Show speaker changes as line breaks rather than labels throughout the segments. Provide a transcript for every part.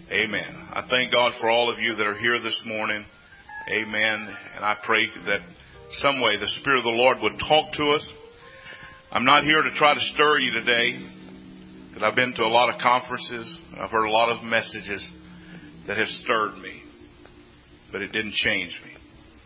Amen. I thank God for all of you that are here this morning. Amen. And I pray that some way the Spirit of the Lord would talk to us. I'm not here to try to stir you today, but I've been to a lot of conferences. I've heard a lot of messages that have stirred me, but it didn't change me.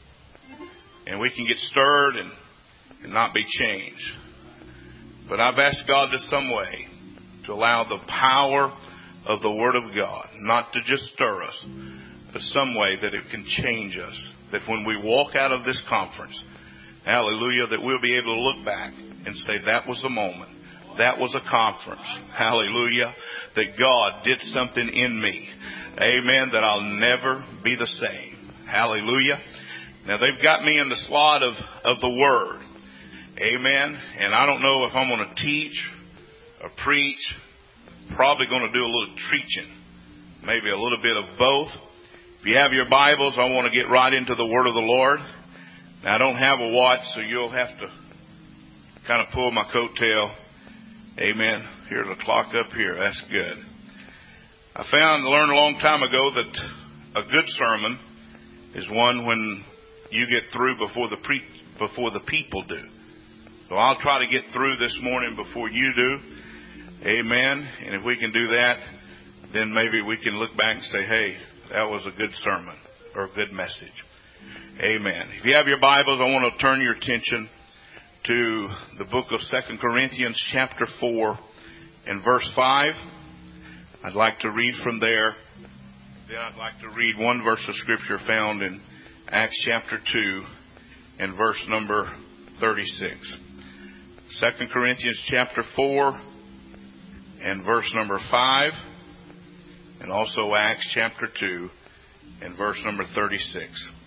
And we can get stirred and not be changed. But I've asked God to some way to allow the power of the Word of God not to just stir us, but some way that it can change us. That when we walk out of this conference, hallelujah, that we'll be able to look back and say, that was the moment. That was a conference. Hallelujah. That God did something in me. Amen. That I'll never be the same. Hallelujah. Now they've got me in the slot of the Word. Amen. And I don't know if I'm going to teach or preach. Probably going to do a little preaching. Maybe a little bit of both. If you have your Bibles, I want to get right into the Word of the Lord. Now I don't have a watch, so you'll have to kind of pull my coattail. Amen. Here's a clock up here. That's good. I learned a long time ago that a good sermon is one when you get through before the people do. So I'll try to get through this morning before you do. Amen. And if we can do that, then maybe we can look back and say, hey, that was a good sermon or a good message. Amen. If you have your Bibles, I want to turn your attention to the book of 2 Corinthians chapter 4 and verse 5. I'd like to read from there. Then I'd like to read one verse of Scripture found in Acts chapter 2 and verse number 36. 2 Corinthians chapter 4 and verse number 5. And also Acts chapter 2 and verse number 36.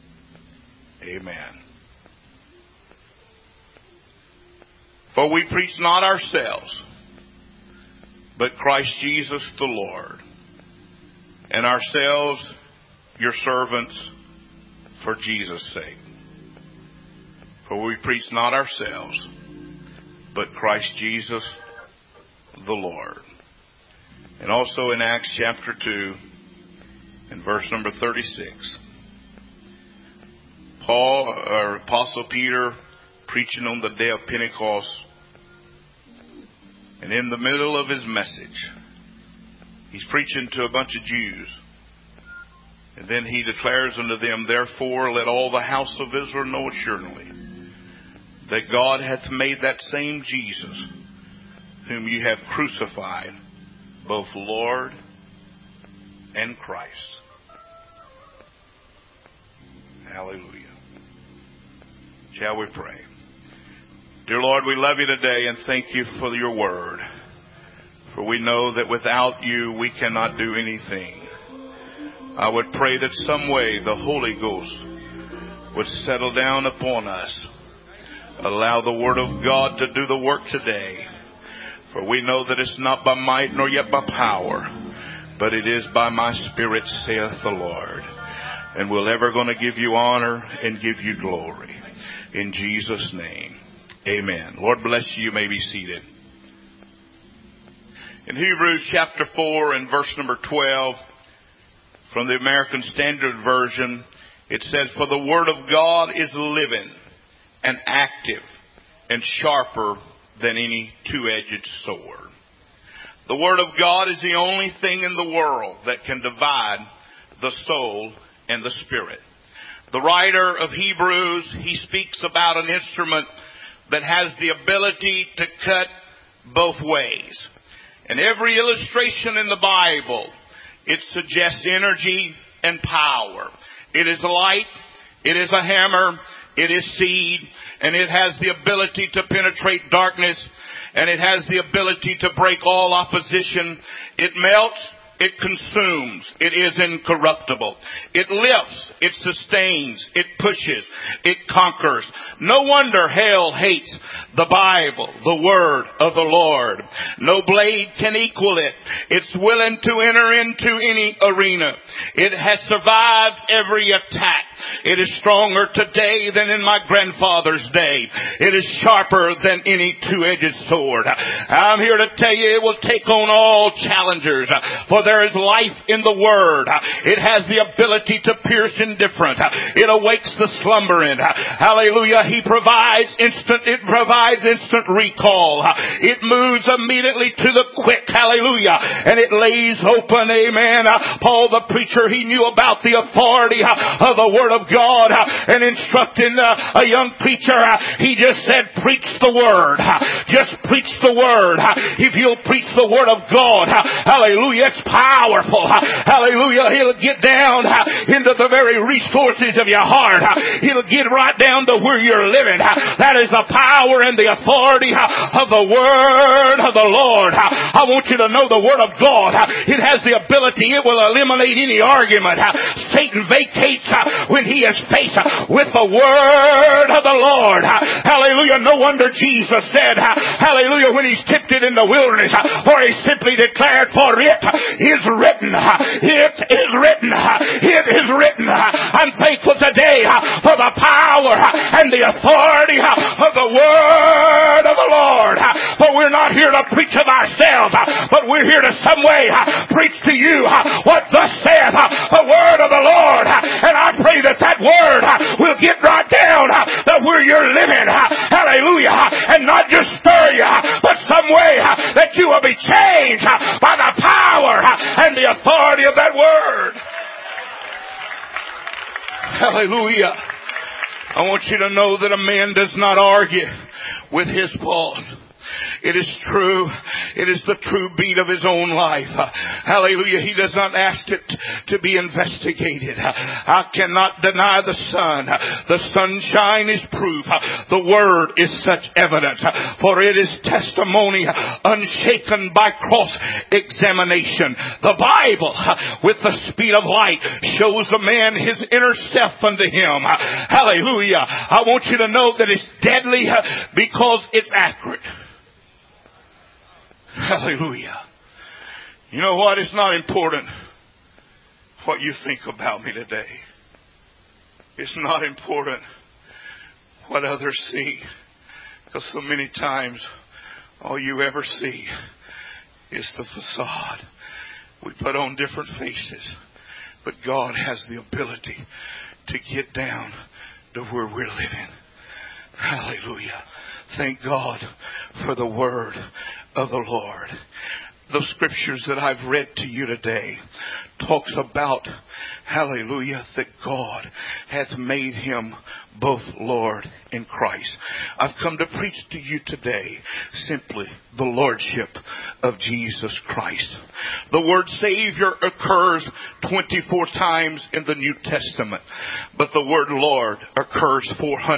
Amen. For we preach not ourselves, but Christ Jesus the Lord, and ourselves your servants for Jesus' sake. For we preach not ourselves, but Christ Jesus the Lord. And also in Acts chapter 2 and verse number 36. Apostle Peter preaching on the day of Pentecost. And in the middle of his message, he's preaching to a bunch of Jews. And then he declares unto them, therefore let all the house of Israel know assuredly that God hath made that same Jesus whom you have crucified, both Lord and Christ. Hallelujah. Shall we pray? Dear Lord, we love you today and thank you for your word. For we know that without you we cannot do anything. I would pray that some way the Holy Ghost would settle down upon us. Allow the Word of God to do the work today. For we know that it's not by might nor yet by power, but it is by my Spirit, saith the Lord. And we're ever going to give you honor and give you glory. In Jesus' name, amen. Lord bless you. You may be seated. In Hebrews chapter 4 and verse number 12, from the American Standard Version, it says, for the Word of God is living and active and sharper than any two-edged sword. The Word of God is the only thing in the world that can divide the soul and the spirit. The writer of Hebrews, he speaks about an instrument that has the ability to cut both ways. And every illustration in the Bible, it suggests energy and power. It is light, it is a hammer, it is seed, and it has the ability to penetrate darkness, and it has the ability to break all opposition. It melts, it consumes, it is incorruptible. It lifts, it sustains, it pushes, it conquers. No wonder hell hates the Bible, the Word of the Lord. No blade can equal it. It's willing to enter into any arena. It has survived every attack. It is stronger today than in my grandfather's day. It is sharper than any two-edged sword. I'm here to tell you it will take on all challengers. For there is life in the Word. It has the ability to pierce indifferent. It awakes the slumbering. Hallelujah. It provides instant recall. It moves immediately to the quick. Hallelujah. And it lays open. Amen. Paul the preacher, he knew about the authority of the Word of God, and instructing a young preacher, he just said, preach the Word. Just preach the Word. If you'll preach the Word of God, hallelujah, it's powerful. Hallelujah. It'll get down into the very resources of your heart. It'll get right down to where you're living. That is the power and the authority of the Word of the Lord. I want you to know the Word of God. It has the ability. It will eliminate any argument. Satan vacates when he is faced with the Word of the Lord. Hallelujah. No wonder Jesus said, hallelujah, when he's tempted in the wilderness, for he simply declared, for it is written. It is written. It is written. I'm thankful today for the power and the authority of the Word of the Lord. But we're not here to preach of ourselves, but we're here to some way preach to you what thus saith the Word of the Lord. And I pray that Word will get right down to where you're living. Hallelujah. And not just stir you, but some way that you will be changed by the power and the authority of that Word. Hallelujah. I want you to know that a man does not argue with his boss. It is true. It is the true beat of his own life. Hallelujah. He does not ask it to be investigated. I cannot deny the sun. The sunshine is proof. The Word is such evidence. For it is testimony unshaken by cross-examination. The Bible, with the speed of light, shows a man his inner self unto him. Hallelujah. I want you to know that it's deadly because it's accurate. Hallelujah. You know what? It's not important what you think about me today. It's not important what others see. Because so many times, all you ever see is the facade. We put on different faces. But God has the ability to get down to where we're living. Hallelujah. Thank God for the Word of the Lord. The scriptures that I've read to you today talks about, hallelujah, that God hath made him both Lord and Christ. I've come to preach to you today simply the Lordship of Jesus Christ. The word Savior occurs 24 times in the New Testament, but the word Lord occurs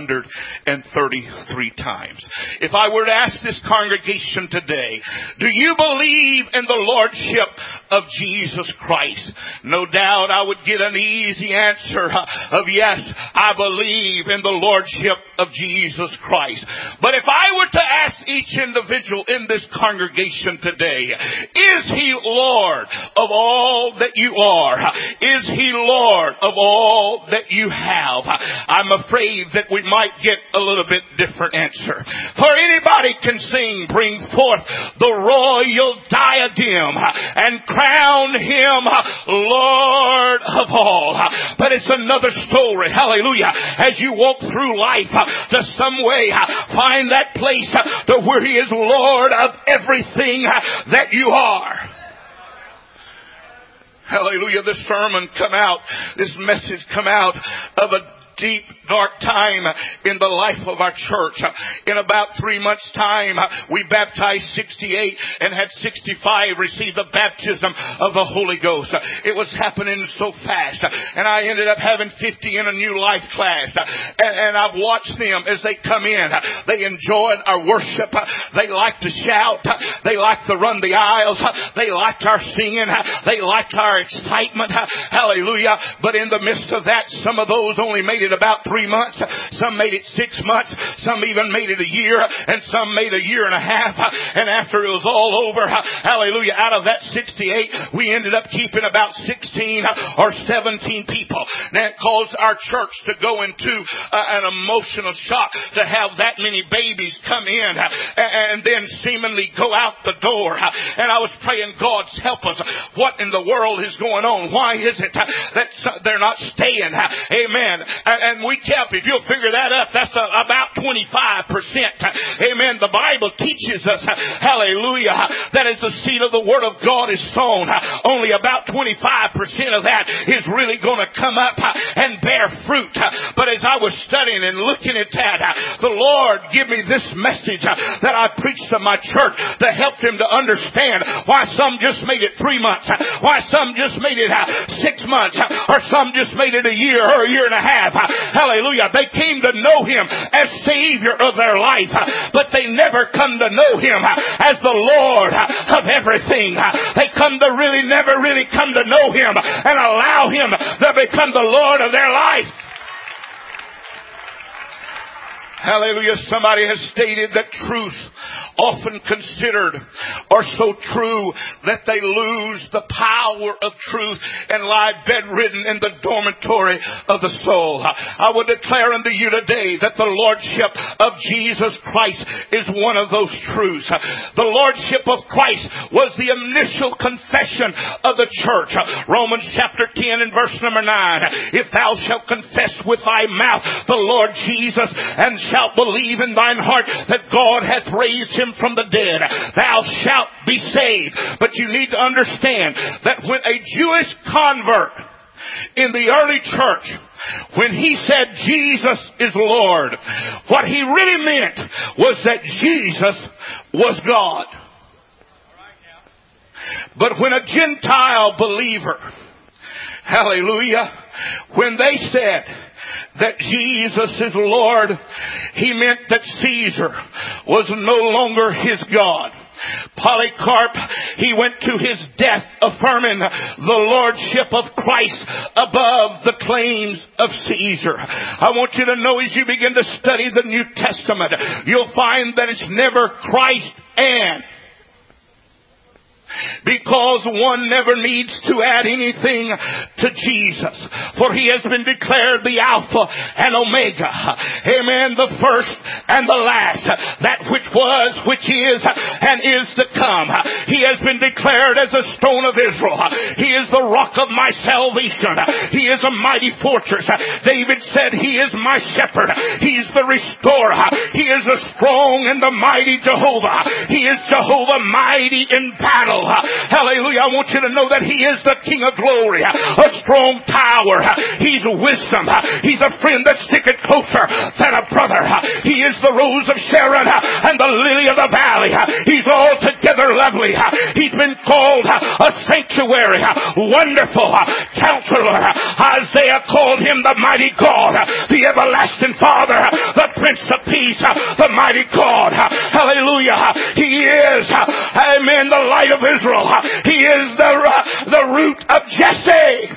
433 times. If I were to ask this congregation today, do you believe in the Lordship of Jesus Christ? No doubt I would get an easy answer of yes, I believe in the Lordship of Jesus Christ. But if I were to ask each individual in this congregation today, is He Lord of all that you are? Is He Lord of all that you have? I'm afraid that we might get a little bit different answer. For anybody can sing, bring forth the royal diadem and crown Him Lord of all. But it's another story, hallelujah, as you walk through life to some way find that place to where He is Lord of everything that you are. Hallelujah. This sermon this message come out of a deep, dark time in the life of our church. In about 3 months' time, we baptized 68 and had 65 receive the baptism of the Holy Ghost. It was happening so fast. And I ended up having 50 in a new life class. And I've watched them as they come in. They enjoyed our worship. They liked to shout. They liked to run the aisles. They liked our singing. They liked our excitement. Hallelujah. But in the midst of that, some of those only made it it about 3 months. Some made it 6 months. Some even made it a year. And some made a year and a half. And after it was all over, hallelujah, out of that 68, we ended up keeping about 16 or 17 people. Now it caused our church to go into an emotional shock to have that many babies come in and then seemingly go out the door. And I was praying, God, help us. What in the world is going on? Why is it that they're not staying? Amen. And we kept, if you'll figure that up, that's about 25%. Amen. The Bible teaches us, hallelujah, that as the seed of the Word of God is sown, only about 25% of that is really going to come up and bear fruit. But as I was studying and looking at that, the Lord gave me this message that I preached to my church to help them to understand why some just made it 3 months, why some just made it 6 months, or some just made it a year or a year and a half. Hallelujah. They came to know Him as Savior of their life, but they never come to know Him as the Lord of everything. They never really come to know Him and allow Him to become the Lord of their life. Hallelujah. Somebody has stated that truth, often considered, are so true that they lose the power of truth and lie bedridden in the dormitory of the soul. I will declare unto you today that the Lordship of Jesus Christ is one of those truths. The Lordship of Christ was the initial confession of the church. Romans chapter 10 and verse number 9. If thou shalt confess with thy mouth the Lord Jesus and shalt believe in thine heart that God hath raised Him from the dead, thou shalt be saved. But you need to understand that when a Jewish convert in the early church, when he said Jesus is Lord, what he really meant was that Jesus was God. But when a Gentile believer, hallelujah, when they said that Jesus is Lord, he meant that Caesar was no longer his God. Polycarp, he went to his death affirming the Lordship of Christ above the claims of Caesar. I want you to know, as you begin to study the New Testament, you'll find that it's never Christ and. Because one never needs to add anything to Jesus. For He has been declared the Alpha and Omega. Amen. The first and the last. That which was, which is, and is to come. He has been declared as a stone of Israel. He is the rock of my salvation. He is a mighty fortress. David said, He is my shepherd. He's the restorer. He is a strong and the mighty Jehovah. He is Jehovah mighty in battle. Hallelujah. I want you to know that He is the King of glory, a strong tower. He's wisdom. He's a friend that sticketh closer than a brother. He is the rose of Sharon and the lily of the valley. He's altogether lovely. He's been called a sanctuary, wonderful counselor. Isaiah called Him the mighty God, the everlasting Father, the Prince of Peace, the mighty God. Hallelujah. He is, amen, the light of Israel. He is the root of Jesse.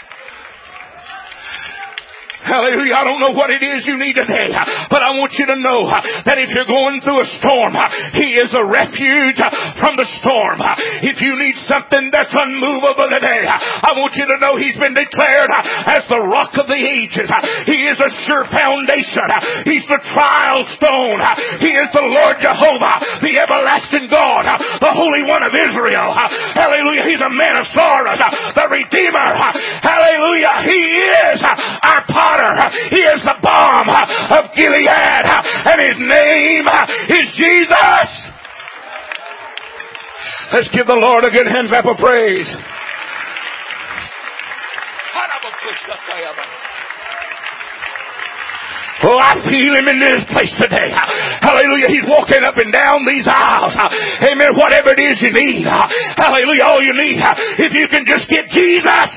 Hallelujah. I don't know what it is you need today, but I want you to know that if you're going through a storm, He is a refuge from the storm. If you need something that's unmovable today, I want you to know He's been declared as the rock of the ages. He is a sure foundation. He's the trial stone. He is the Lord Jehovah, the everlasting God, the Holy One of Israel. Hallelujah. He's a man of sorrows, the Redeemer. Hallelujah. He is our potter. He is the balm of Gilead, and His name is Jesus. Let's give the Lord a good hand clap of praise. Oh, I feel Him in this place today. Hallelujah. He's walking up and down these aisles. Amen. Whatever it is you need. Hallelujah. All you need, if you can just get Jesus.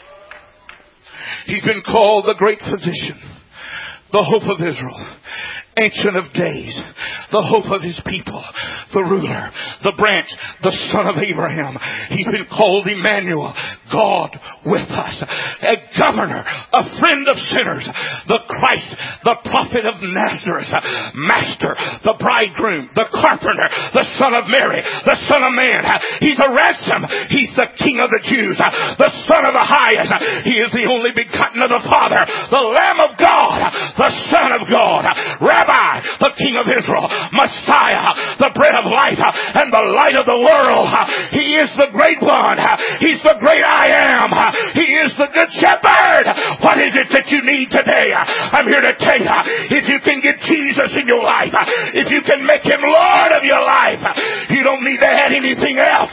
He's been called the great physician, the hope of Israel, Ancient of Days, the hope of His people, the ruler, the branch, the son of Abraham. He's been called Emmanuel, God with us, a governor, a friend of sinners, the Christ, the prophet of Nazareth, Master, the bridegroom, the carpenter, the son of Mary, the son of man. He's a ransom. He's the King of the Jews, the Son of the highest. He is the only begotten of the Father, the Lamb of God, the Son of God, Rabbi, the King of Israel, Messiah, the bread of life, and the light of the world. He is the great one. He's the great I am. He is the good shepherd. What is it that you need today? I'm here to tell you, if you can get Jesus in your life, if you can make Him Lord of your life, you don't need to add anything else.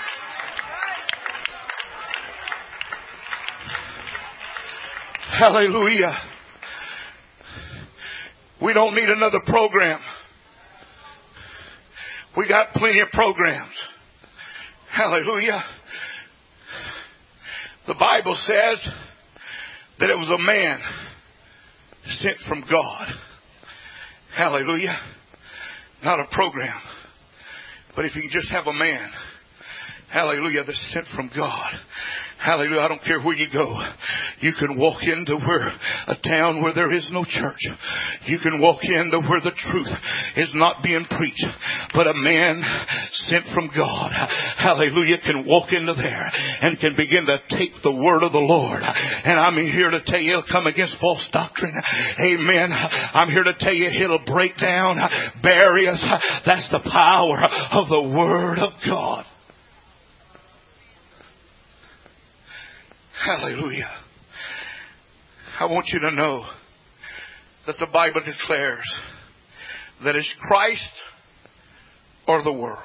Hallelujah. We don't need another program. We got plenty of programs. Hallelujah. The Bible says that it was a man sent from God. Hallelujah. Not a program. But if you can just have a man, hallelujah, that's sent from God. Hallelujah. I don't care where you go. You can walk into a town where there is no church. You can walk into where the truth is not being preached. But a man sent from God, hallelujah, can walk into there and can begin to take the word of the Lord. And I'm here to tell you, it'll come against false doctrine. Amen. I'm here to tell you, it'll break down barriers. That's the power of the word of God. Hallelujah. I want you to know that the Bible declares that it's Christ or the world.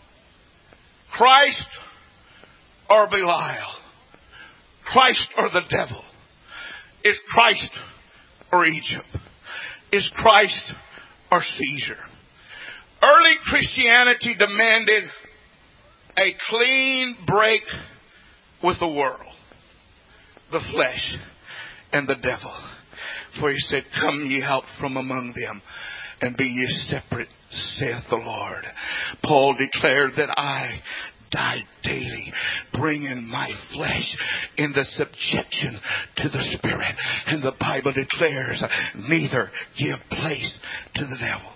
Christ or Belial. Christ or the devil. It's Christ or Egypt. It's Christ or Caesar. Early Christianity demanded a clean break with the world, the flesh, and the devil. For He said, "Come ye out from among them, and be ye separate, saith the Lord." Paul declared that I die daily, bringing my flesh into subjection to the Spirit. And the Bible declares, neither give place to the devil.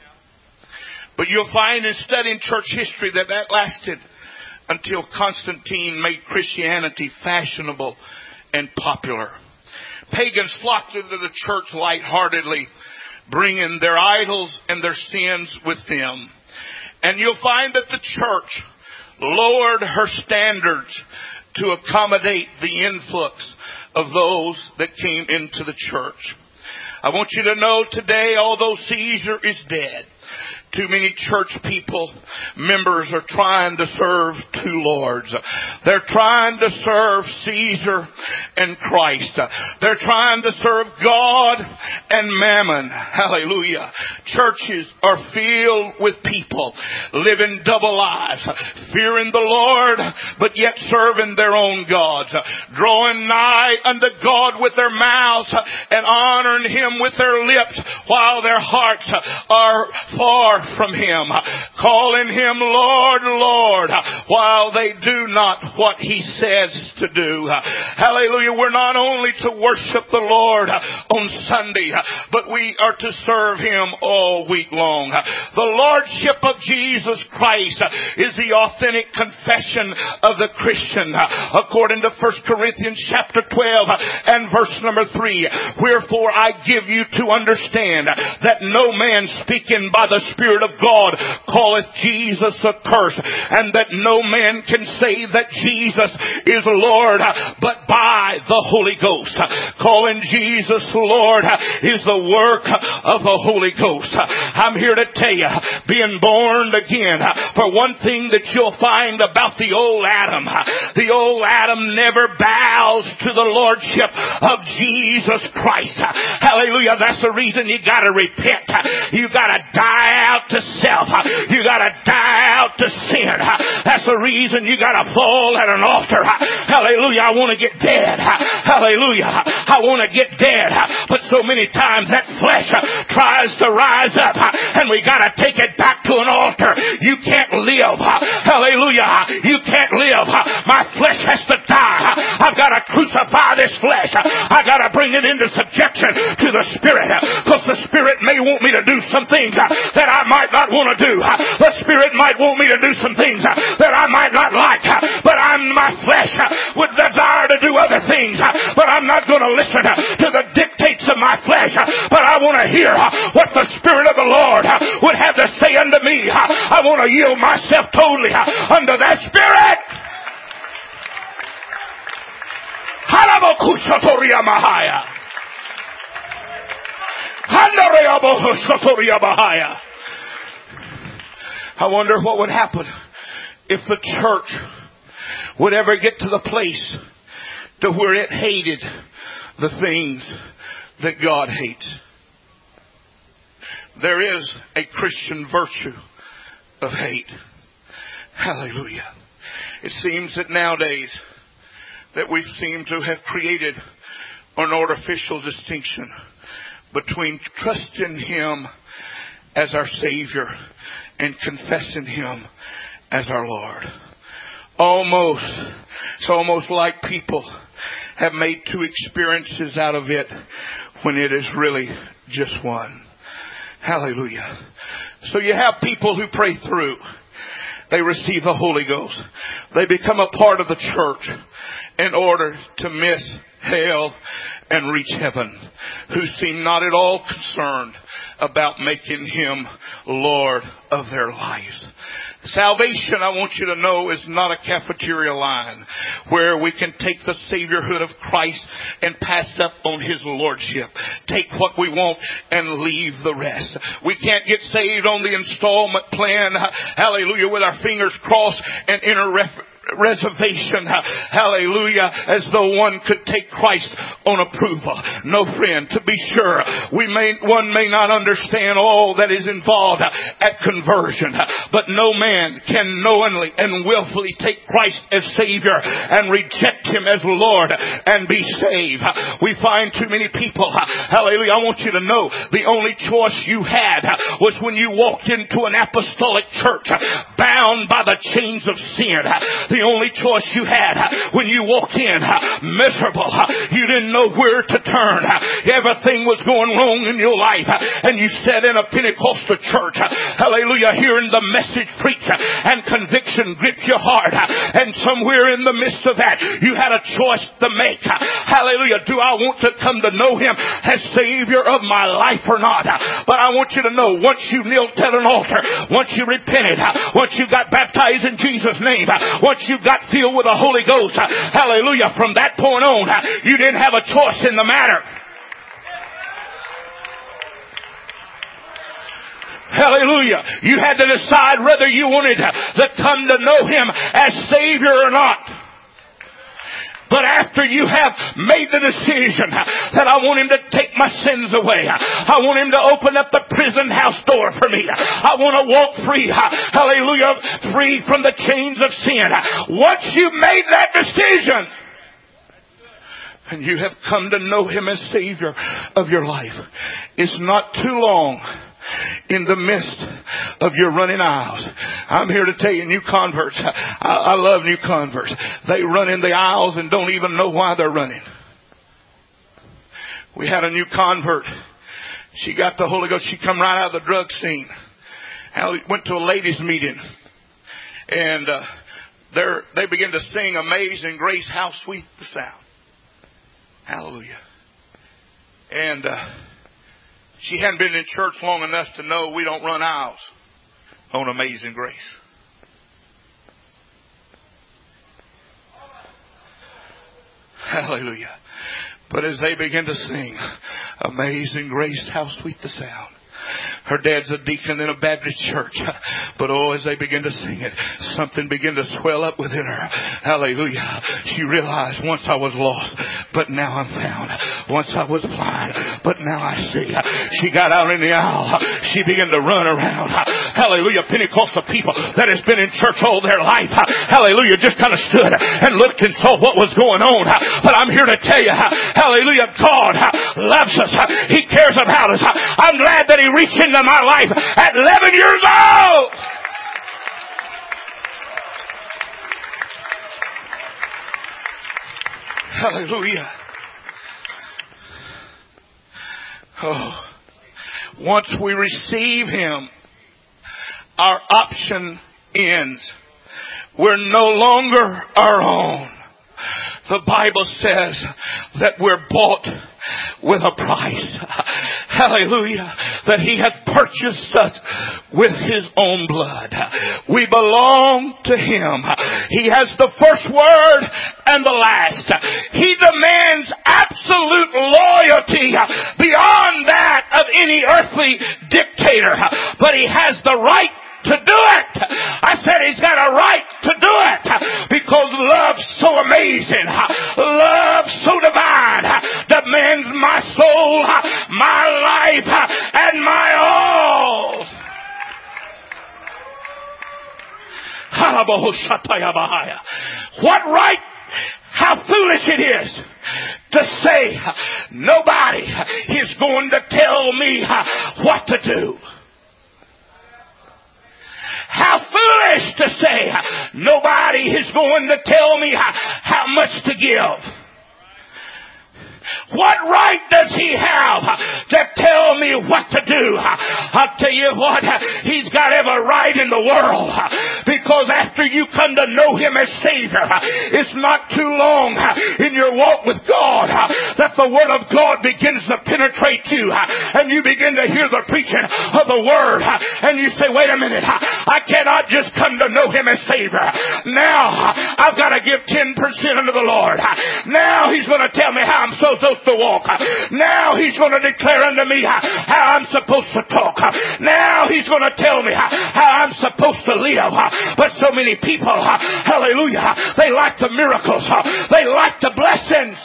But you'll find in studying church history that lasted until Constantine made Christianity fashionable and popular. Pagans flocked into the church lightheartedly, bringing their idols and their sins with them. And you'll find that the church lowered her standards to accommodate the influx of those that came into the church. I want you to know today, although Caesar is dead, too many church people, members, are trying to serve two lords. They're trying to serve Caesar and Christ. They're trying to serve God and mammon. Hallelujah. Churches are filled with people living double lives, fearing the Lord, but yet serving their own gods, drawing nigh unto God with their mouths and honoring Him with their lips, while their hearts are far from Him, calling Him Lord, Lord, while they do not what He says to do. Hallelujah. We're not only to worship the Lord on Sunday, but we are to serve Him all week long. The Lordship of Jesus Christ is the authentic confession of the Christian, according to 1 Corinthians chapter 12 and verse number 3. Wherefore I give you to understand that no man speaking by the Spirit of God calleth Jesus accursed, and that no man can say that Jesus is Lord but by the Holy Ghost. Calling Jesus Lord is the work of the Holy Ghost. I'm here to tell you, being born again, for one thing that you'll find about the old Adam never bows to the Lordship of Jesus Christ. Hallelujah. That's the reason you gotta repent. You gotta die out to self. You gotta die out to sin. That's That's the reason you got to fall at an altar. Hallelujah. I want to get dead. Hallelujah. I want to get dead. But so many times that flesh tries to rise up, and we got to take it back to an altar. You can't live. Hallelujah. You can't live. My flesh has to die. I've got to crucify this flesh. I've got to bring it into subjection to the Spirit, because the Spirit may want me to do some things that I might not want to do. The Spirit might want me to do some things that I might not like, but my flesh would desire to do other things, but I'm not going to listen to the dictates of my flesh, but I want to hear what the Spirit of the Lord would have to say unto me. I want to yield myself totally unto that Spirit. I wonder what would happen if the church would ever get to the place to where it hated the things that God hates. There is a Christian virtue of hate. Hallelujah. It seems that nowadays that we seem to have created an artificial distinction between trusting Him as our Savior and confessing Him as our Lord. It's almost like people have made two experiences out of it when it is really just one. Hallelujah. So you have people who pray through. They receive the Holy Ghost. They become a part of the church in order to miss hell and reach heaven, who seem not at all concerned about making Him Lord of their lives. Salvation, I want you to know, is not a cafeteria line where we can take the Saviorhood of Christ and pass up on His Lordship. Take what we want and leave the rest. We can't get saved on the installment plan, hallelujah, with our fingers crossed and enter reservation, hallelujah, as though one could take Christ on approval. No, friend, to be sure, one may not understand all that is involved at conversion, but no man can knowingly and willfully take Christ as Savior and reject Him as Lord and be saved. We find too many people, hallelujah, I want you to know the only choice you had was when you walked into an apostolic church bound by the chains of sin. The only choice you had when you walked in, miserable. You didn't know where to turn. Everything was going wrong in your life. And you sat in a Pentecostal church, hallelujah, hearing the message preached, and conviction gripped your heart. And somewhere in the midst of that, you had a choice to make. Hallelujah. Do I want to come to know Him as Savior of my life or not? But I want you to know, once you knelt at an altar, once you repented, once you got baptized in Jesus' name, once you got filled with the Holy Ghost, hallelujah, from that point on, you didn't have a choice in the matter. Hallelujah. You had to decide whether you wanted to come to know Him as Savior or not. But after you have made the decision that I want Him to take my sins away, I want Him to open up the prison house door for me, I want to walk free, hallelujah, free from the chains of sin. Once you've made that decision, and you have come to know Him as Savior of your life, it's not too long in the midst of your running aisles. I'm here to tell you, new converts, I love new converts. They run in the aisles and don't even know why they're running. We had a new convert. She got the Holy Ghost. She come right out of the drug scene. I went to a ladies' meeting, and they began to sing Amazing Grace, how sweet the sound. Hallelujah. And she hadn't been in church long enough to know we don't run aisles on Amazing Grace. Hallelujah. But as they begin to sing Amazing Grace, how sweet the sound Her dad's a deacon in a Baptist church. But as they begin to sing it, something began to swell up within her. Hallelujah. She realized, once I was lost, but now I'm found. Once I was blind, but now I see. She got out in the aisle. She began to run around. Hallelujah. Pentecostal people that has been in church all their life. Hallelujah. Just kind of stood and looked and saw what was going on. But I'm here to tell you, hallelujah, God loves us. He cares about us. I'm glad that He reached into my life at 11 years old. Hallelujah. Oh, once we receive Him, our option ends. We're no longer our own. The Bible says that we're bought with a price. Hallelujah. That He hath purchased us with His own blood. We belong to Him. He has the first word and the last. He demands absolute loyalty beyond that of any earthly dictator. But He has the right to do it. I said He's got a right to do it because love's so amazing. Love so divine demands my soul, my life, and my all. What right? How foolish it is to say nobody is going to tell me what to do. How foolish to say nobody is going to tell me how much to give. What right does He have to tell me what to do? I'll tell you what, He's got every right in the world, because after you come to know Him as Savior, it's not too long in your walk with God that the Word of God begins to penetrate you, and you begin to hear the preaching of the Word, and you say, wait a minute, I cannot just come to know Him as Savior. Now I've got to give 10% unto the Lord. Now He's going to tell me how I'm supposed to walk. Now He's going to declare unto me how I'm supposed to talk. Now He's going to tell me how I'm supposed to live. But so many people, hallelujah, they like the miracles. They like the blessings.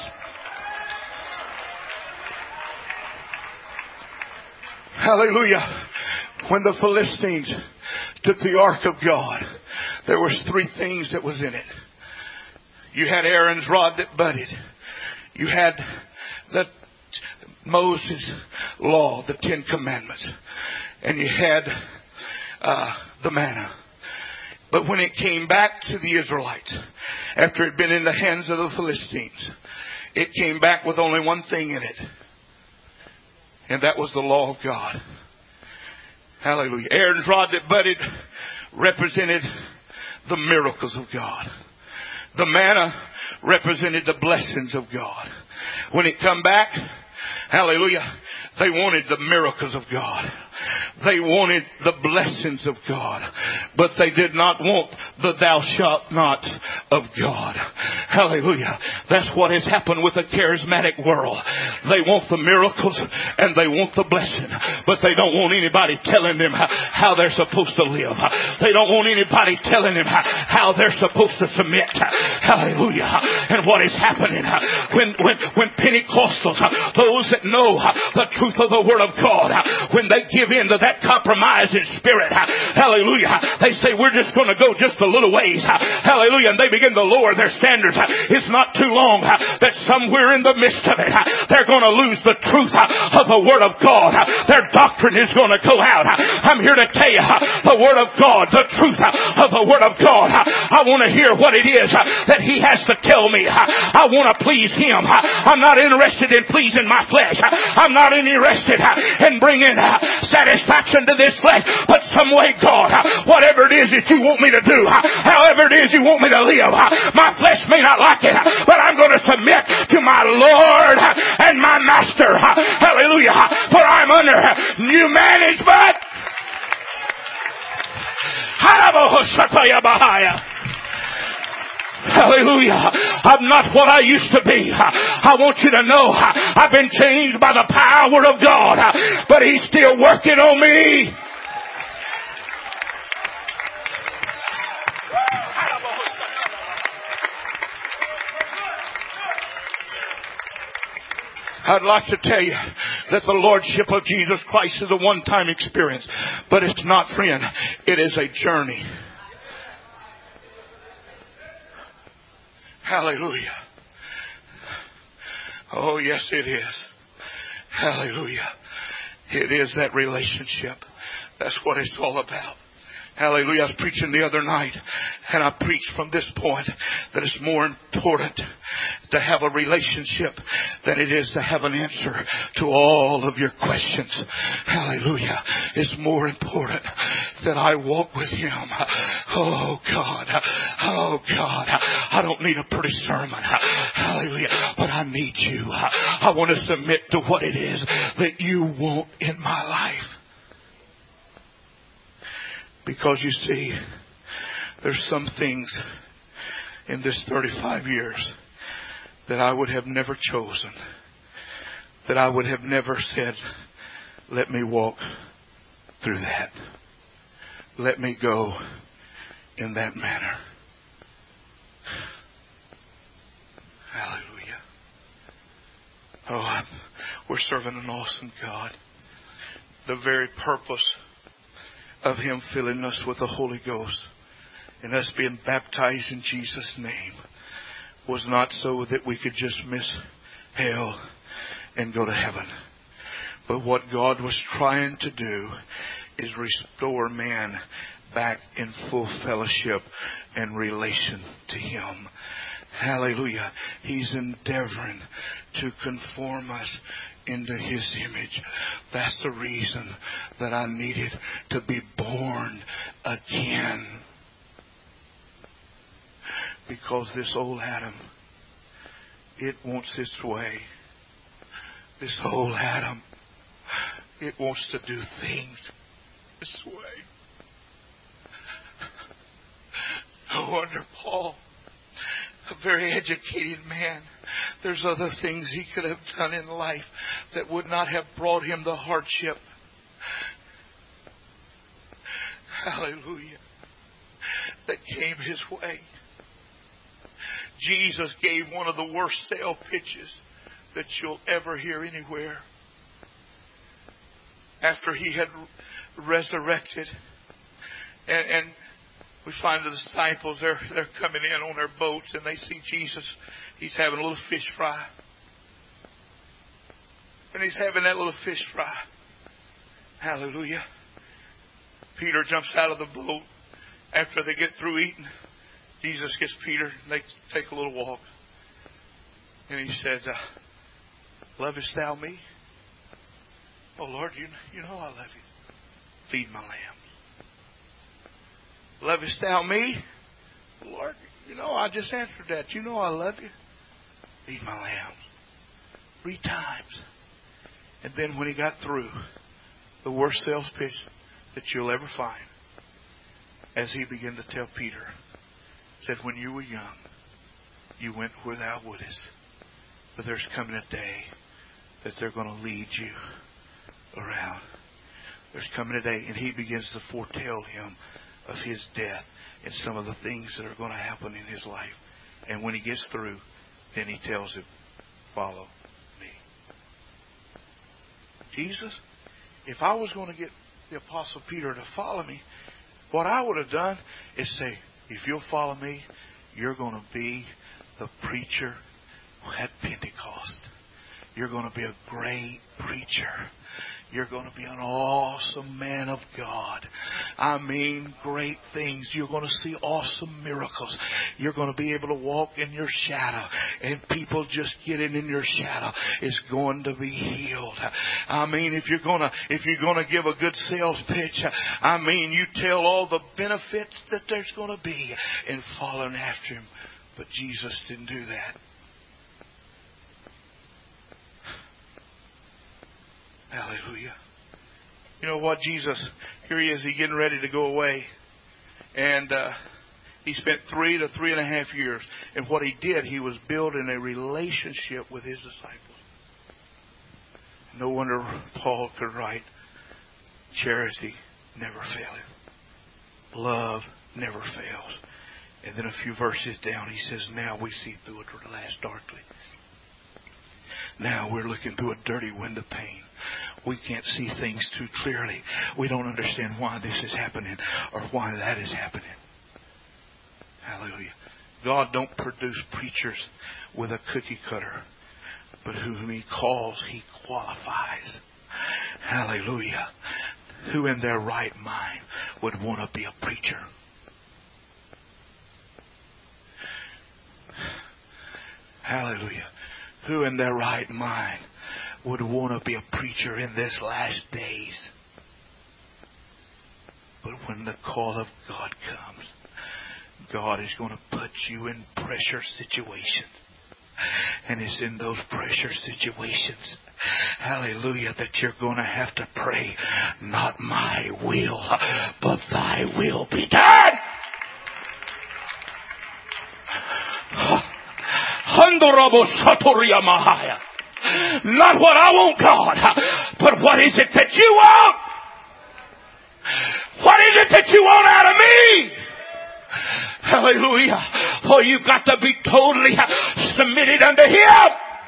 Hallelujah. When the Philistines took the ark of God, there was 3 things that was in it. You had Aaron's rod that budded. You had the Moses' law, the 10 commandments. And you had the manna. But when it came back to the Israelites, after it had been in the hands of the Philistines, it came back with only one thing in it. And that was the law of God. Hallelujah. Aaron's rod that budded represented the miracles of God. The manna represented the blessings of God. When it come back, hallelujah, they wanted the miracles of God. They wanted the blessings of God. But they did not want the thou shalt not of God. Hallelujah. That's what has happened with a charismatic world. They want the miracles and they want the blessing. But they don't want anybody telling them how they're supposed to live. They don't want anybody telling them how they're supposed to submit. Hallelujah. And what is happening when Pentecostals, those that know the truth of the Word of God, when they give in to that compromising spirit, hallelujah, they say we're just going to go just a little ways, hallelujah, and they begin to lower their standards. It's not too long that somewhere in the midst of it, they're going to lose the truth of the Word of God. Their doctrine is going to go out. I'm here to tell you the Word of God, the truth of the Word of God. I want to hear what it is that He has to tell me. I want to please Him. I'm not interested in pleasing my flesh. I'm not interested in bringing satisfaction to this flesh. But some way, God, whatever it is that you want me to do, however it is you want me to live, my flesh may not like it, but I'm going to submit to my Lord and my Master. Hallelujah. For I'm under new management. Hallelujah. I'm not what I used to be. I want you to know I've been changed by the power of God, but He's still working on me. I'd like to tell you that the Lordship of Jesus Christ is a one-time experience. But it's not, friend. It is a journey. Hallelujah. Oh, yes, it is. Hallelujah. It is that relationship. That's what it's all about. Hallelujah. I was preaching the other night, and I preached from this point that it's more important to have a relationship than it is to have an answer to all of your questions. Hallelujah. It's more important that I walk with Him. Oh God. Oh God. I don't need a pretty sermon. Hallelujah. But I need you. I want to submit to what it is that you want in my life. Because you see, there's some things in this 35 years that I would have never chosen. That I would have never said, let me walk through that. Let me go in that manner. Hallelujah. Oh, we're serving an awesome God. The very purpose of Him filling us with the Holy Ghost and us being baptized in Jesus' name was not so that we could just miss hell and go to heaven. But what God was trying to do is restore man back in full fellowship and relation to Him. Hallelujah. He's endeavoring to conform us into His image. That's the reason that I needed to be born again. Because this old Adam, it wants its way. This old Adam, it wants to do things this way. No wonder Paul, a very educated man, there's other things he could have done in life that would not have brought him the hardship. Hallelujah. That came his way. Jesus gave one of the worst sale pitches that you'll ever hear anywhere. After He had resurrected, and we find the disciples, they're coming in on their boats and they see Jesus. He's having a little fish fry. And He's having that little fish fry. Hallelujah. Peter jumps out of the boat after they get through eating. Jesus gets Peter and they take a little walk. And He says, lovest thou me? Oh Lord, you know I love you. Feed my lambs. Lovest thou me? Lord, you know I just answered that. You know I love you. Feed my lambs. 3 times. And then when He got through, the worst sales pitch that you'll ever find, as He began to tell Peter, said, when you were young, you went where thou wouldest. But there's coming a day that they're going to lead you around. There's coming a day, and He begins to foretell him of His death and some of the things that are going to happen in his life. And when he gets through, then He tells him, follow me. Jesus, if I was going to get the Apostle Peter to follow me, what I would have done is say, if you'll follow me, you're going to be the preacher at Pentecost. You're going to be a great preacher. You're going to be an awesome man of God. I mean, great things. You're going to see awesome miracles. You're going to be able to walk in your shadow. And people just getting in your shadow is going to be healed. I mean, if you're going to give a good sales pitch, I mean, you tell all the benefits that there's going to be in following after Him. But Jesus didn't do that. Hallelujah. You know what, Jesus, here He is, He's getting ready to go away. And He spent 3 to 3.5 years. And what he did, he was building a relationship with his disciples. No wonder Paul could write, charity never faileth. Love never fails. And then a few verses down, he says, now we see through a glass darkly. Now we're looking through a dirty window pane. We can't see things too clearly. We don't understand why this is happening or why that is happening. Hallelujah. God don't produce preachers with a cookie cutter, but whom He calls, He qualifies. Hallelujah. Who in their right mind would want to be a preacher? Hallelujah. Who in their right mind would want to be a preacher in this last days? But when the call of God comes, God is going to put you in pressure situations. And it's in those pressure situations, hallelujah, that you're going to have to pray, not my will, but thy will be done. Not what I want, God, but what is it that you want? What is it that you want out of me? Hallelujah. For you've got to be totally submitted unto Him.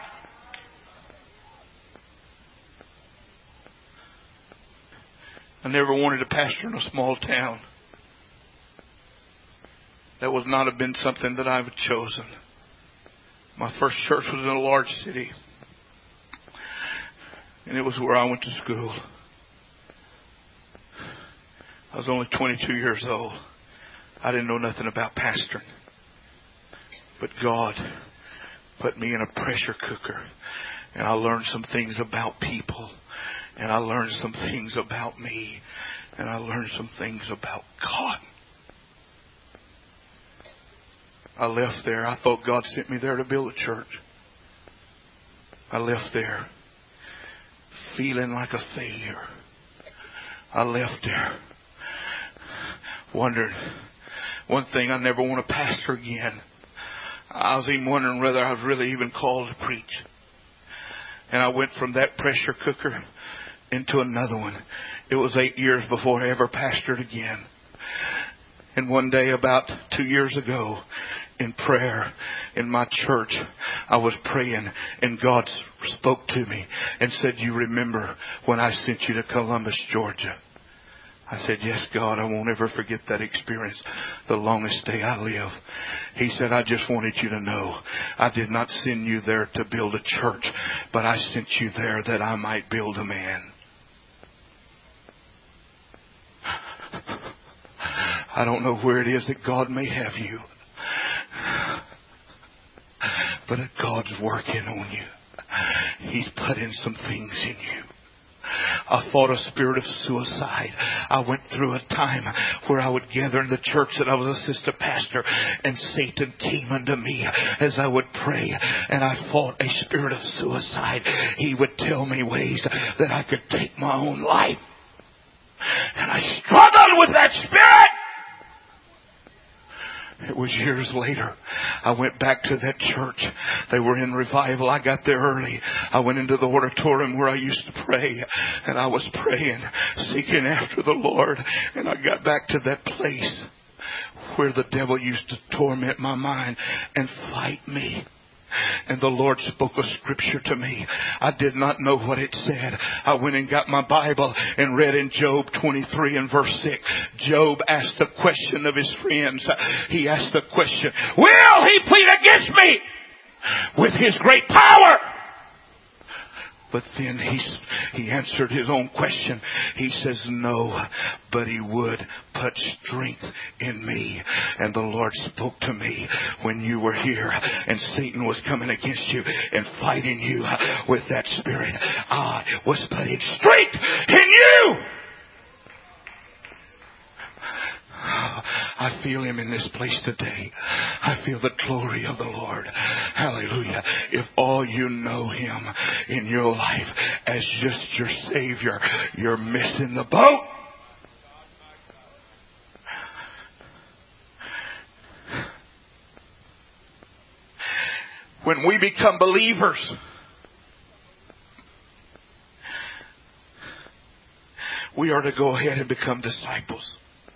I never wanted to pastor in a small town. That would not have been something that I would have chosen. My first church was in a large city. And it was where I went to school. I was only 22 years old. I didn't know nothing about pastoring. But God put me in a pressure cooker. And I learned some things about people. And I learned some things about me. And I learned some things about God. I left there. I thought God sent me there to build a church. I left there feeling like a failure. I left there wondering. One thing, I never want to pastor again. I was even wondering whether I was really even called to preach. And I went from that pressure cooker into another one. It was 8 years before I ever pastored again. And one day, about 2 years ago, in prayer in my church, I was praying and God spoke to me and said, you remember when I sent you to Columbus, Georgia? I said, yes, God, I won't ever forget that experience the longest day I live. He said, I just wanted you to know I did not send you there to build a church, but I sent you there that I might build a man. I don't know where it is that God may have you, but God's working on you. He's putting some things in you. I fought a spirit of suicide. I went through a time where I would gather in the church that I was assistant pastor, and Satan came unto me as I would pray, and I fought a spirit of suicide. He would tell me ways that I could take my own life. And I struggled with that spirit. It was years later. I went back to that church. They were in revival. I got there early. I went into the auditorium where I used to pray. And I was praying, seeking after the Lord. And I got back to that place where the devil used to torment my mind and fight me. And the Lord spoke a scripture to me. I did not know what it said. I went and got my Bible and read in Job 23 and verse 6. Job asked the question of his friends. He asked the question, will he plead against me with his great power? But then he answered his own question. He says, no, but he would put strength in me. And the Lord spoke to me when you were here and Satan was coming against you and fighting you with that spirit. I was putting strength in you. I feel Him in this place today. I feel the glory of the Lord. Hallelujah. If all you know Him in your life as just your Savior, you're missing the boat. When we become believers, we are to go ahead and become disciples.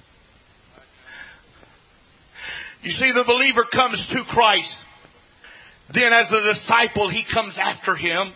You see, the believer comes to Christ. Then as a disciple, he comes after Him.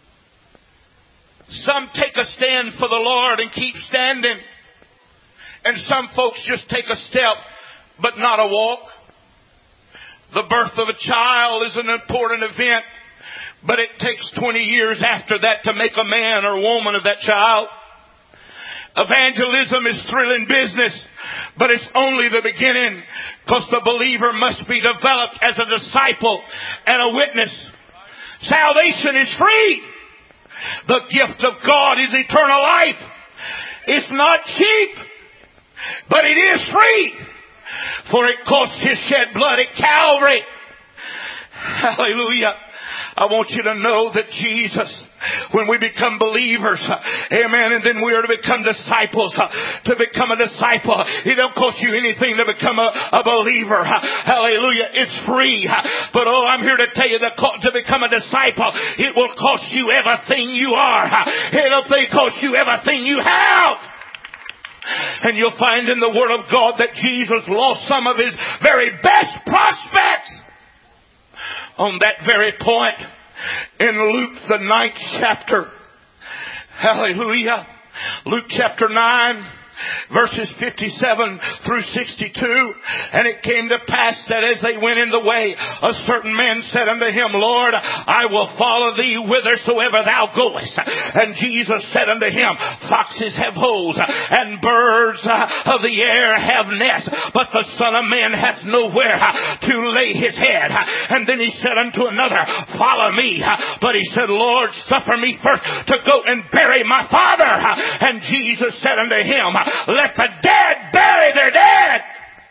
Some take a stand for the Lord and keep standing. And some folks just take a step, but not a walk. The birth of a child is an important event, but it takes 20 years after that to make a man or woman of that child. Evangelism is thrilling business, but it's only the beginning, because the believer must be developed as a disciple and a witness. Salvation is free. The gift of God is eternal life. It's not cheap, but it is free. For it cost His shed blood at Calvary. Hallelujah. I want you to know that Jesus, when we become believers, amen, and then we are to become disciples. To become a disciple, it don't cost you anything to become a believer. Hallelujah. It's free. But I'm here to tell you that to become a disciple, it will cost you everything you are. It'll cost you everything you have. And you'll find in the Word of God that Jesus lost some of His very best prospects on that very point in Luke the 9th chapter. Hallelujah. Luke chapter 9. Verses 57 through 62. And it came to pass that as they went in the way, a certain man said unto Him, Lord, I will follow Thee whithersoever Thou goest. And Jesus said unto him, foxes have holes, and birds of the air have nests, but the Son of Man hath nowhere to lay His head. And then He said unto another, follow me. But he said, Lord, suffer me first to go and bury my father. And Jesus said unto him, let the dead bury their dead.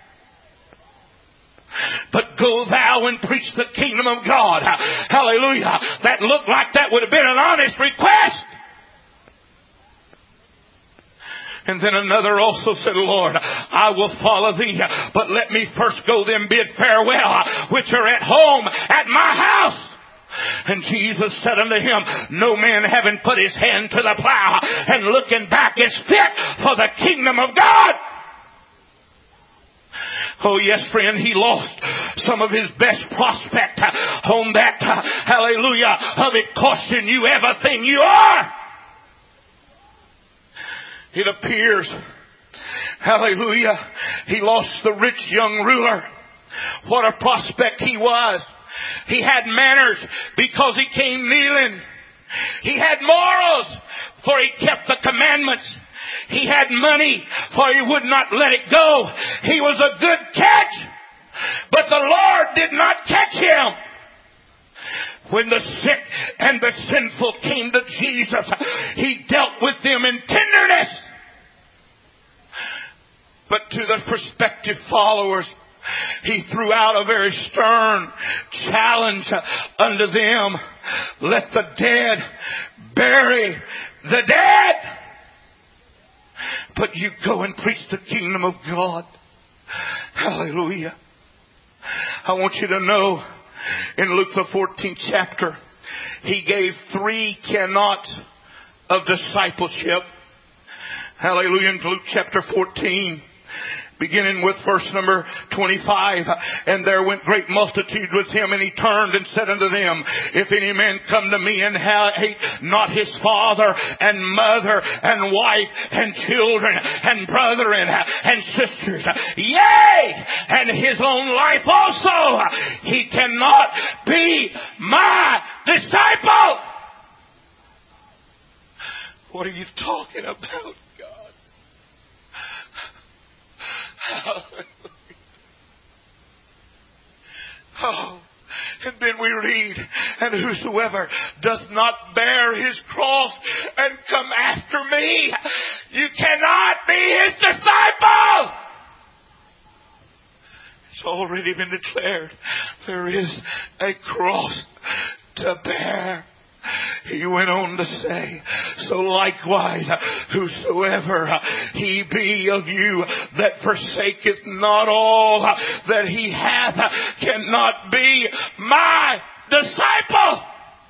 But go thou and preach the kingdom of God. Hallelujah. That looked like that would have been an honest request. And then another also said, Lord, I will follow Thee, but let me first go then bid farewell, which are at home at my house. And Jesus said unto him, no man having put his hand to the plow and looking back is fit for the kingdom of God. Oh yes, friend, he lost some of his best prospect on that, hallelujah, of it costing you everything you are. It appears, hallelujah, he lost the rich young ruler. What a prospect he was. He had manners because he came kneeling. He had morals, for he kept the commandments. He had money, for he would not let it go. He was a good catch, but the Lord did not catch him. When the sick and the sinful came to Jesus, He dealt with them in tenderness. But to the prospective followers, He threw out a very stern challenge unto them. Let the dead bury the dead. But you go and preach the kingdom of God. Hallelujah. I want you to know, in Luke the 14th chapter, He gave 3 cannots of discipleship. Hallelujah. In Luke chapter 14, beginning with verse number 25. And there went great multitude with Him, and He turned and said unto them, if any man come to me and hate not his father and mother and wife and children and brethren and sisters, yea, and his own life also, he cannot be my disciple. What are you talking about, God? Oh, and then we read, and whosoever does not bear his cross and come after me, you cannot be His disciple. It's already been declared. There is a cross to bear. He went on to say, so likewise, whosoever he be of you that forsaketh not all that he hath cannot be my disciple.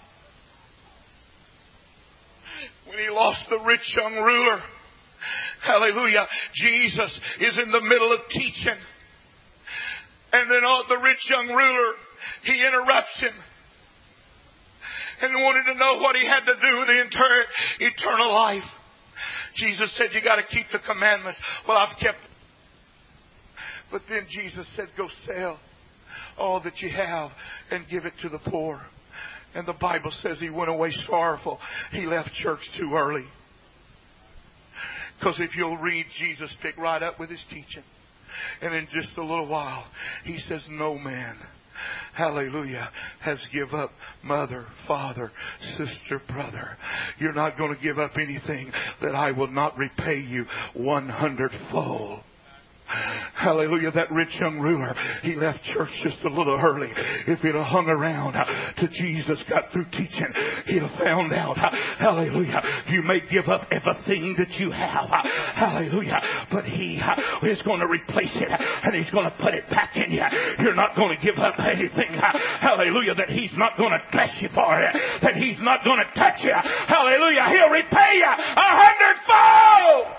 When he lost the rich young ruler, hallelujah, Jesus is in the middle of teaching. And then the rich young ruler, he interrupts him and wanted to know what he had to do with the eternal life. Jesus said, you got to keep the commandments. Well, I've kept. But then Jesus said, go sell all that you have and give it to the poor. And the Bible says he went away sorrowful. He left church too early. Because if you'll read, Jesus picked right up with his teaching. And in just a little while, he says, no man, hallelujah, has give up mother, father, sister, brother. You're not going to give up anything that I will not repay you 100-fold. Hallelujah. That rich young ruler, he left church just a little early. If he'd have hung around till Jesus got through teaching, he'd have found out, hallelujah, you may give up everything that you have, hallelujah, but he is going to replace it and he's going to put it back in you. You're not going to give up anything, hallelujah, that he's not going to bless you for it, that he's not going to touch you. Hallelujah. He'll repay you 100-fold.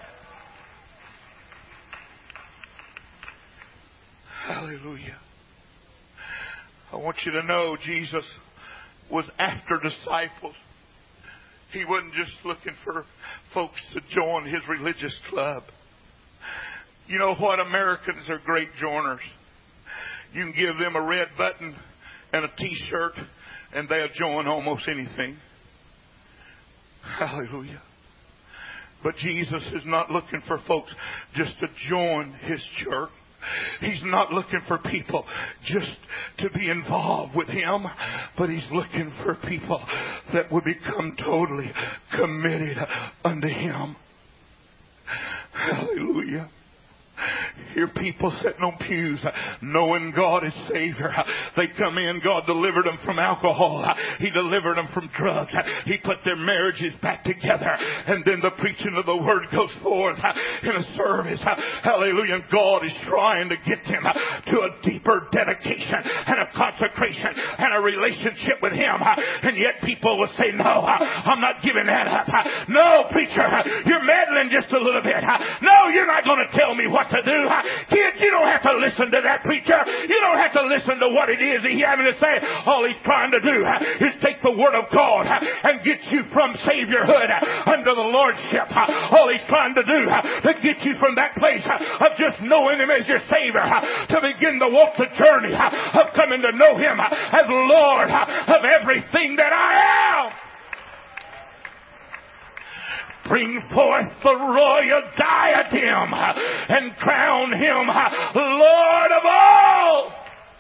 Hallelujah. I want you to know Jesus was after disciples. He wasn't just looking for folks to join his religious club. You know what? Americans are great joiners. You can give them a red button and a t-shirt and they'll join almost anything. Hallelujah. But Jesus is not looking for folks just to join his church. He's not looking for people just to be involved with him, but he's looking for people that will become totally committed unto him. Hallelujah. Hear people sitting on pews knowing God is Savior. They come in, God delivered them from alcohol. He delivered them from drugs. He put their marriages back together. And then the preaching of the Word goes forth in a service. Hallelujah. And God is trying to get them to a deeper dedication and a consecration and a relationship with Him. And yet people will say, no, I'm not giving that up. No, preacher, you're meddling just a little bit. No, you're not going to tell me what to do. Kids, you don't have to listen to that preacher. You don't have to listen to what it is he's having to say. All he's trying to do is take the Word of God and get you from Saviorhood under the Lordship. All he's trying to do to get you from that place of just knowing Him as your Savior to begin to walk the journey of coming to know Him as Lord of everything that I am. Bring forth the royal diadem and crown Him Lord of all.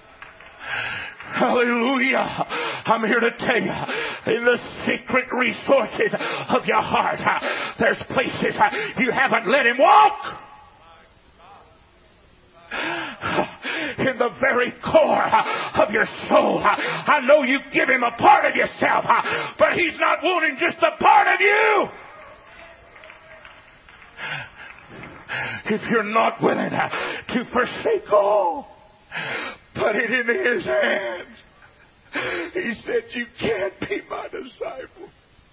Hallelujah. I'm here to tell you, in the secret resources of your heart, there's places you haven't let Him walk. In the very core of your soul, I know you give Him a part of yourself, but He's not wanting just a part of you. If you're not willing to forsake all, put it in His hands. He said, you can't be my disciple.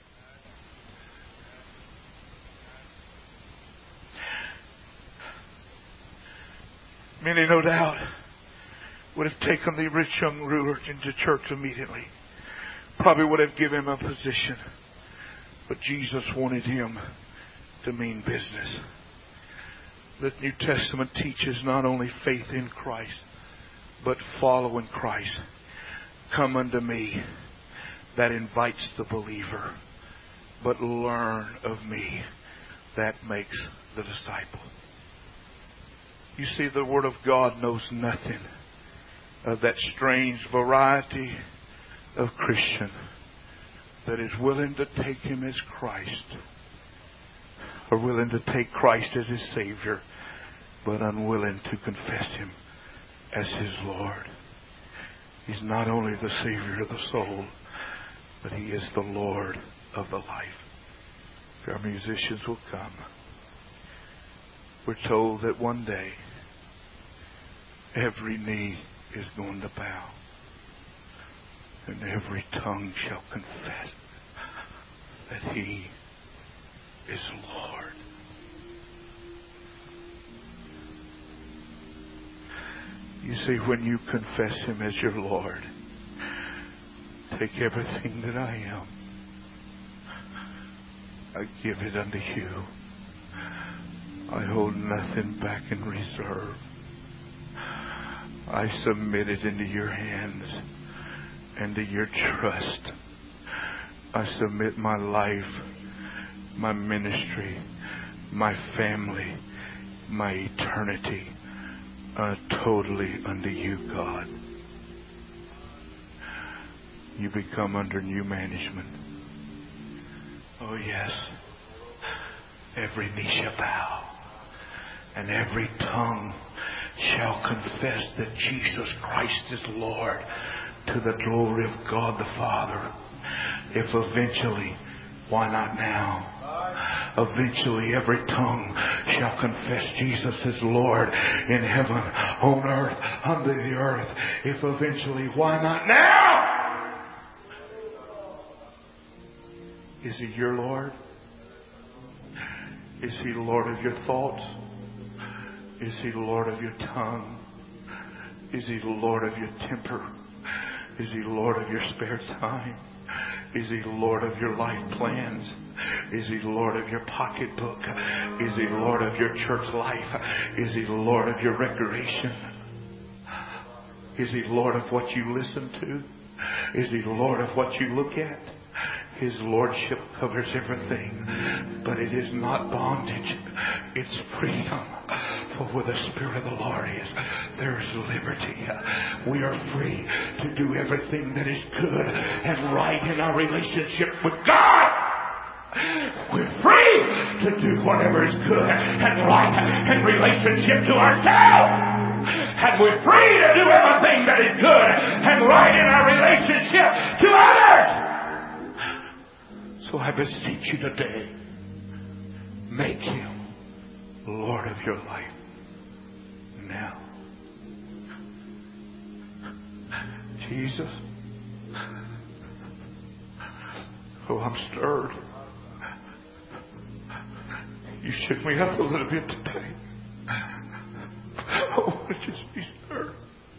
Many, no doubt, would have taken the rich young ruler into church immediately. Probably would have given him a position. But Jesus wanted him to mean business. The New Testament teaches not only faith in Christ, but following Christ. Come unto me. That invites the believer. But learn of me. That makes the disciple. You see, the Word of God knows nothing of that strange variety of Christian that is willing to take Him as Christ, or willing to take Christ as his Savior, but unwilling to confess Him as his Lord. He's not only the Savior of the soul, but He is the Lord of the life. Our musicians will come. We're told that one day every knee is going to bow. and every tongue shall confess that He is Lord. You see, when you confess Him as your Lord, take everything that I am, I give it unto you. I hold nothing back in reserve. I submit it into your hands and to your trust. I submit my life, my ministry, my family, my eternity, totally unto you, God. You become under new management. Oh yes, every knee shall bow and every tongue shall confess that Jesus Christ is Lord, to the glory of God the Father. If eventually, why not now? Eventually every tongue shall confess Jesus is Lord in heaven, on earth, under the earth. If eventually, why not now? Is He your Lord? Is He Lord of your thoughts? Is He Lord of your tongue? Is He Lord of your temper? Is He Lord of your spare time? Is He Lord of your life plans? Is He Lord of your pocketbook? Is He Lord of your church life? Is He Lord of your recreation? Is He Lord of what you listen to? Is He Lord of what you look at? His Lordship covers everything, but it is not bondage. It's freedom. For where the Spirit of the Lord is, there is liberty. We are free to do everything that is good and right in our relationship with God. We're free to do whatever is good and right in relationship to ourselves. And we're free to do everything that is good and right in our relationship to others. So I beseech you today, make Him Lord of your life now. Jesus. Oh, I'm stirred. You shook me up a little bit today. I want to just be stirred.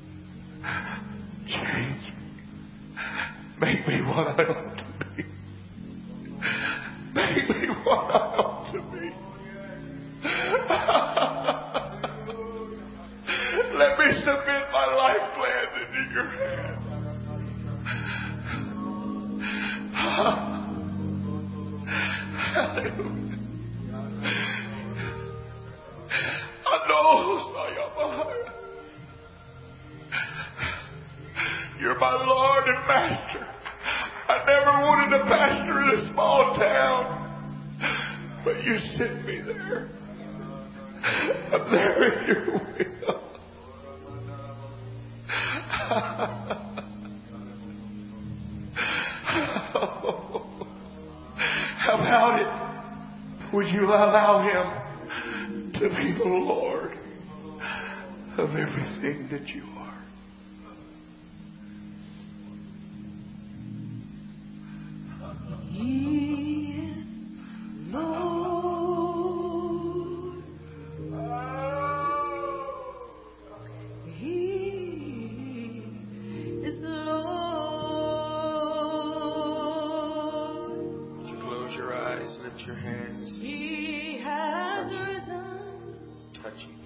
Change me. Make me what I ought to be. Make me what I ought to be. Let me submit my life plans into your hands. Hallelujah. I know you're my Lord and Master. I never wanted to pastor in a small town, but you sent me there. I'm there in your will. How about it? Would you allow Him to be the Lord of everything that you are?
He is Lord. He is Lord.
Would you close your eyes, lift your hands?
He has risen.
Touching.